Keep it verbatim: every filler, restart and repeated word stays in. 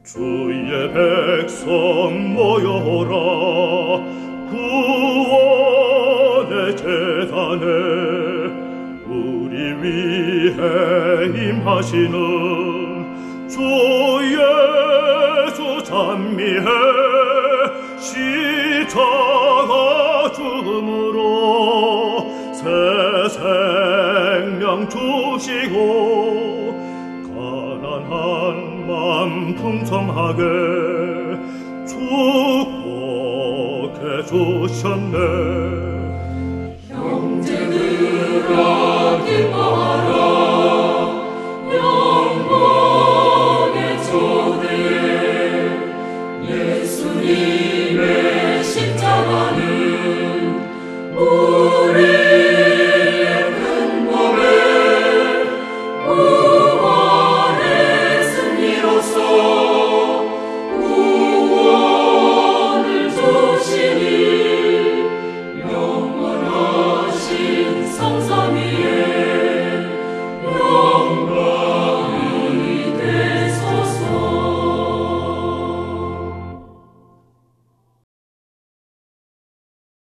주의 백성 모여라. 구원의 재단에 우리 위해 임하시는 주 예수 찬미해. 십자가 죽음으로 새 생명 주시고 가난한 맘 풍성하게 축복해 주셨네. 형제들아 기뻐하라.